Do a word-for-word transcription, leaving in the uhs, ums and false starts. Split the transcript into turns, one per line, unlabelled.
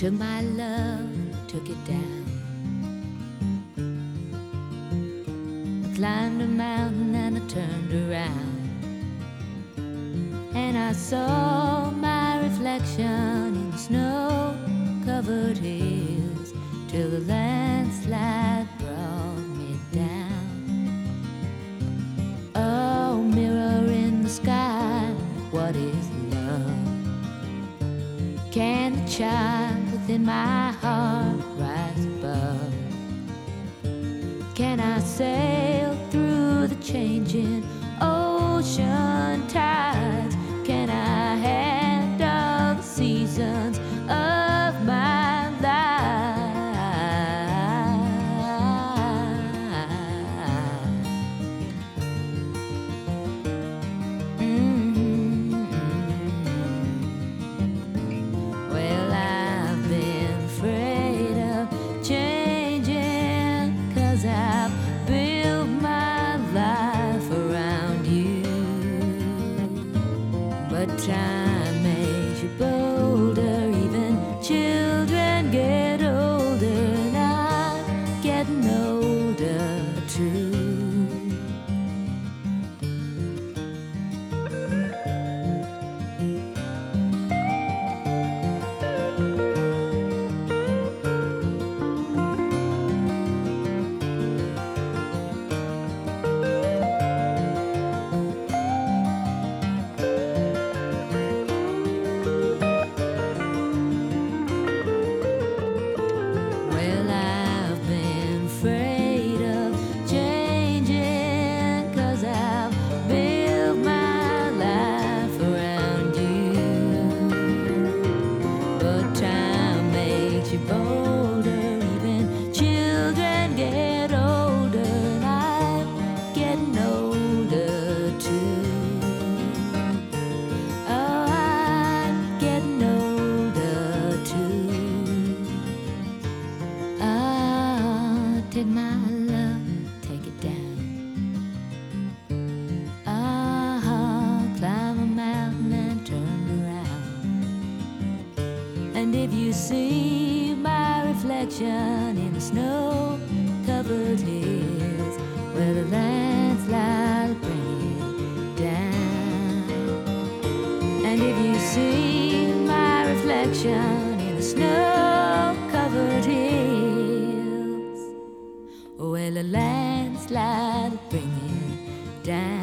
took my love, took it down. I climbed a mountain and I turned around, and I saw my reflection in the snow-covered hills, till the landslide brought me down. Oh, mirror in the sky, what is love? Can the child within my heart rise above? Can I sail through the changing ocean tides? Can I handle the seasons of my life? Mm-hmm. Well, I've been afraid of changing, 'cause I've built my life around you. But time makes you bolder, even children get older, and I'm getting older too. Well, I've been afraid of changing, 'cause I've built my life around you. But time makes you bolder, even children get older, and I'm getting older too. Oh, I'm getting older too. Ah, take my love, take it down. Ah, climb a mountain and turn around. And if you see my reflection in the snow-covered hills, where the landslide will bring you down. And if you see my reflection in the snow-covered hills, well, a landslide will bring you down.